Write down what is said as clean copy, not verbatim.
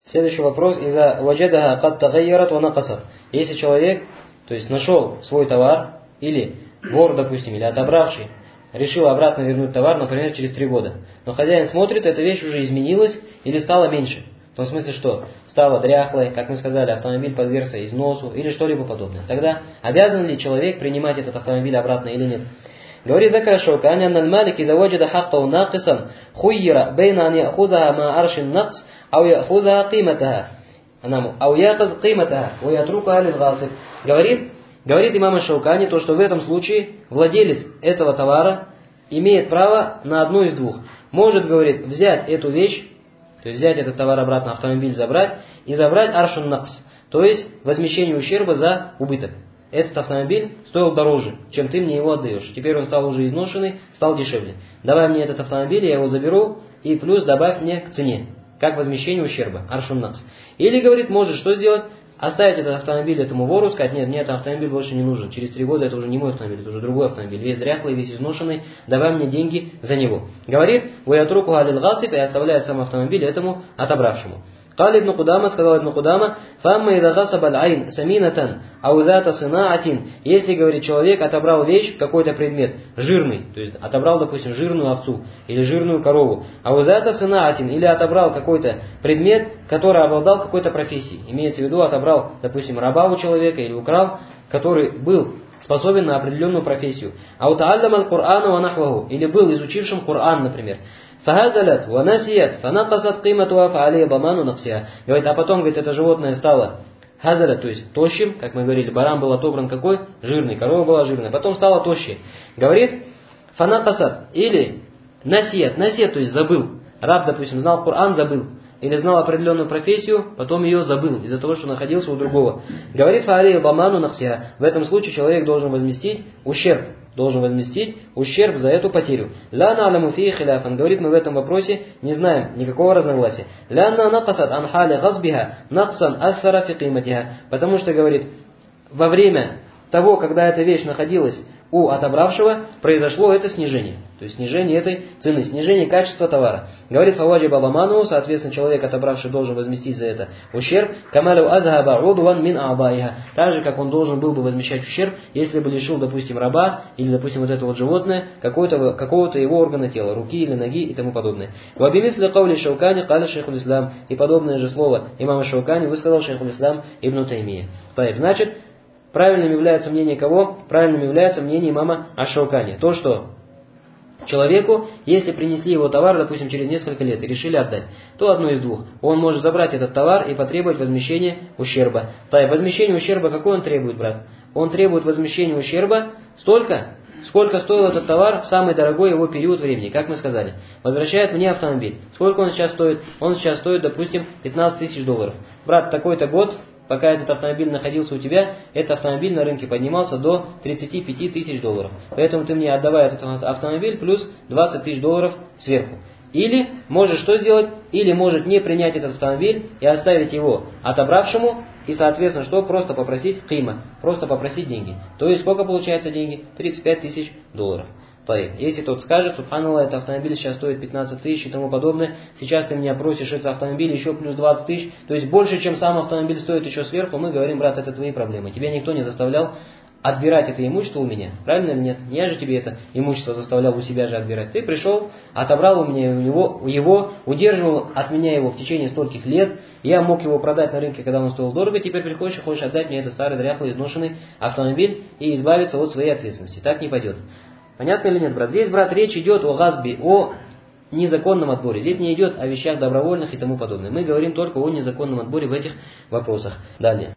Следующий вопрос. Иза ваджадаха кад тагайярат ва накасат. Если человек, то есть нашел свой товар, или вор, допустим, или отобравший, решил обратно вернуть товар, например, через 3 года. Но хозяин смотрит, эта вещь уже изменилась или стала меньше. В том смысле, что стала дряхлой, как мы сказали, автомобиль подвергся износу или что-либо подобное. Тогда обязан ли человек принимать этот автомобиль обратно или нет? Говорит Закар Шаукани, анна аль-малик иза ваджада хаккау накисан хуйира бейна ан яхудага ма аршин накс ау яхудага қиматаха. Ау яхаз қиматаха ва ятрукаха лил-гасиб. Говорит имам Шаукани, то, что в этом случае владелец этого товара имеет право на одну из двух. Может, говорит, взять эту вещь, то есть взять этот товар обратно, автомобиль забрать, и забрать аршун накс, то есть возмещение ущерба за убыток. Этот автомобиль стоил дороже, чем ты мне его отдаешь. Теперь он стал уже изношенный, стал дешевле. Давай мне этот автомобиль, я его заберу, и плюс добавь мне к цене, как возмещение ущерба, аршун накс. Или, говорит, может что сделать? Оставить этот автомобиль этому вору, сказать, нет, мне этот автомобиль больше не нужен. Через 3 года это уже не мой автомобиль, это уже другой автомобиль. Весь дряхлый, весь изношенный, давай мне деньги за него. Говорит, «Ваятруку алил гасиб» и оставляет сам автомобиль этому отобравшему. Кали ибн Кудама, сказал ибн Кудама, «Фамма ида гасаб аль-айн саминатан аузата сынаатин». Если, говорит, человек отобрал вещь, какой-то предмет, жирный, то есть отобрал, допустим, жирную овцу или жирную корову, аузата сынаатин, или отобрал какой-то предмет, который обладал какой-то профессией. Имеется в виду, отобрал, допустим, раба у человека или украл, который был способен на определенную профессию. Аутааллам аль-Кур'ана ва нахваху, или был изучившим Кур'ан, например. Фахазалят ва насият фанакасат қиматуа фаалей даману наксиа. Говорит, а потом, говорит, это животное стало хазалят, то есть тощим, как мы говорили, баран был отобран какой? Жирный, корова была жирная, потом стала тощей. Говорит, фанакасат, или насият, то есть забыл. Раб, допустим, знал Кур'ан, забыл. Или знал определенную профессию, потом ее забыл, из-за того, что находился у другого. Говорит фаалей даману наксиа. В этом случае человек должен возместить ущерб. За эту потерю. Ла на'ламу фии хиляфан. Говорит, мы в этом вопросе не знаем никакого разногласия. Лянна накасат ан хали газбиха наксан ассара фи қиматиха. Потому что, говорит, во время того, когда эта вещь находилась у отобравшего, произошло это снижение. То есть снижение этой цены, снижение качества товара. Говорит фаваджиба ламану, соответственно, человек, отобравший, должен возместить за это ущерб. Камалю адхаба удван мин а'баиха. Так же, как он должен был бы возмещать ущерб, если бы лишил, допустим, раба, или, допустим, вот это вот животное, какого-то его органа тела, руки или ноги и тому подобное. Вабимисли каули Шаукани кали шейхул ислам. И подобное же слово имама Шаукани высказал шейхул ислам ибн Таймия. Значит, правильным является мнение кого? Правильным является мнение имама Аш-Шаукани. То, что человеку, если принесли его товар, допустим, через несколько лет и решили отдать, то одно из двух. Он может забрать этот товар и потребовать возмещения ущерба. Возмещение ущерба какой он требует, брат? Он требует возмещения ущерба столько, сколько стоил этот товар в самый дорогой его период времени, как мы сказали. Возвращает мне автомобиль. Сколько он сейчас стоит? Он сейчас стоит, допустим, 15 тысяч долларов. Брат, такой-то год, пока этот автомобиль находился у тебя, этот автомобиль на рынке поднимался до 35 тысяч долларов. Поэтому ты мне отдавай этот автомобиль плюс 20 тысяч долларов сверху. Или можешь что сделать? Или может не принять этот автомобиль и оставить его отобравшему, и, соответственно, что? Просто попросить қима, просто попросить деньги. То есть сколько получается деньги? 35 тысяч долларов. Если тот скажет, субханаллах, этот автомобиль сейчас стоит 15 тысяч и тому подобное, сейчас ты меня просишь этот автомобиль еще плюс 20 тысяч, то есть больше, чем сам автомобиль стоит еще сверху, мы говорим, брат, это твои проблемы. Тебя никто не заставлял отбирать это имущество у меня, правильно или нет? Я же тебе это имущество заставлял у себя же отбирать. Ты пришел, отобрал у меня его, удерживал от меня его в течение стольких лет, я мог его продать на рынке, когда он стоил дорого, теперь приходишь и хочешь отдать мне этот старый, дряхлый, изношенный автомобиль и избавиться от своей ответственности. Так не пойдет. Понятно или нет, брат? Здесь, брат, речь идет о газбе, о незаконном отборе. Здесь не идет о вещах добровольных и тому подобное. Мы говорим только о незаконном отборе в этих вопросах. Далее.